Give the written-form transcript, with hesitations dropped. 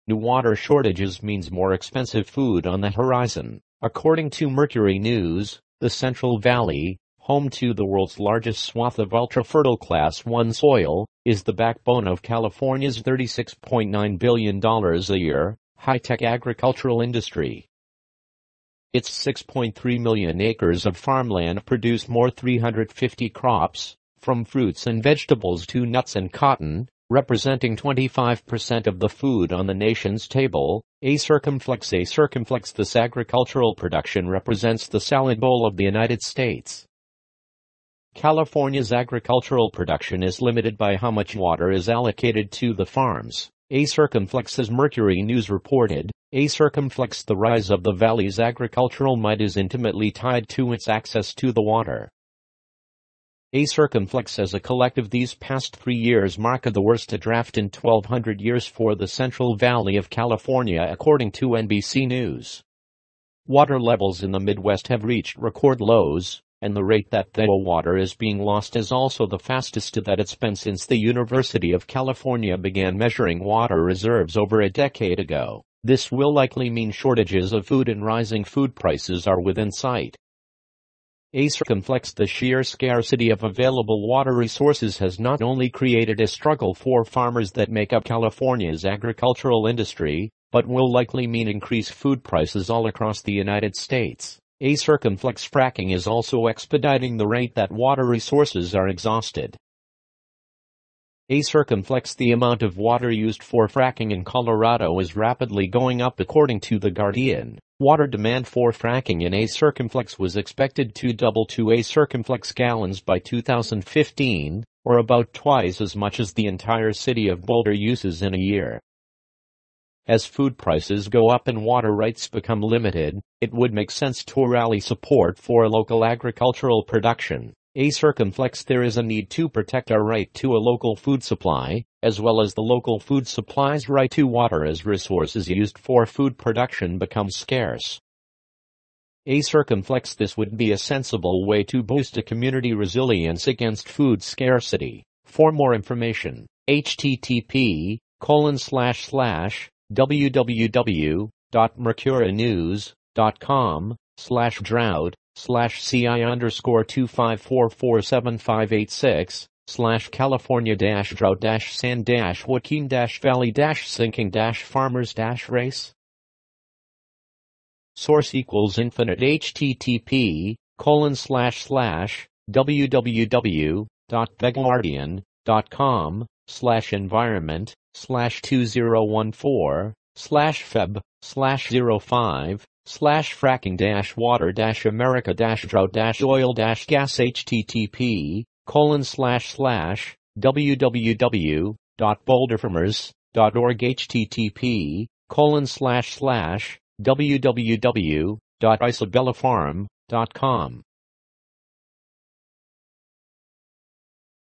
new water shortages means more expensive food on the horizon. According to Mercury News, the Central Valley, home to the world's largest swath of ultra-fertile Class 1 soil, is the backbone of California's $36.9 billion a year high-tech agricultural industry. Its 6.3 million acres of farmland produce more 350 crops, from fruits and vegetables to nuts and cotton, representing 25% of the food on the nation's table. A circumflex. This agricultural production represents the salad bowl of the United States. California's agricultural production is limited by how much water is allocated to the farms. A circumflex, as Mercury News reported, a circumflex, the rise of the valley's agricultural might is intimately tied to its access to the water. A circumflex as a collective, these past 3 years mark the worst draft in 1,200 years for the Central Valley of California, according to NBC News. Water levels in the Midwest have reached record lows, and the rate that the water is being lost is also the fastest that it's been since the University of California began measuring water reserves over a decade ago. This will likely mean shortages of food and rising food prices are within sight. A circumflex, the sheer scarcity of available water resources has not only created a struggle for farmers that make up California's agricultural industry, but will likely mean increased food prices all across the United States. A circumflex fracking is also expediting the rate that water resources are exhausted. A circumflex, the amount of water used for fracking in Colorado is rapidly going up, according to The Guardian. Water demand for fracking in a circumflex was expected to double to a circumflex gallons by 2015, or about twice as much as the entire city of Boulder uses in a year. As food prices go up and water rights become limited, it would make sense to rally support for local agricultural production. A circumflex, there is a need to protect our right to a local food supply, as well as the local food supply's right to water as resources used for food production become scarce. A circumflex, this would be a sensible way to boost a community resilience against food scarcity. For more information, http://www.mercurianews.com/drought/CI_25447586/California-drought-San-Joaquin-Valley-Sinking-Farmers-Race. Source equals infinite. http://www.theguardian.com/environment/2014/fracking-water-america-drought-oil-gas http://www.boulderfarmers.org http://www.isabellafarm.com